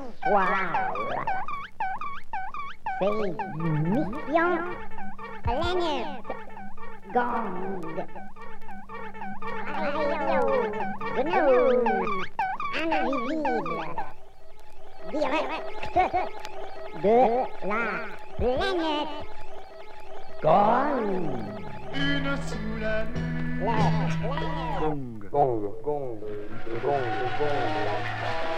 bonsoir. C'est Mission Planète Gong. Gnome invisible. Direct de la planète Gong. Une sous la lune. La planète Gong. Gong. Gong. Gong. Gong.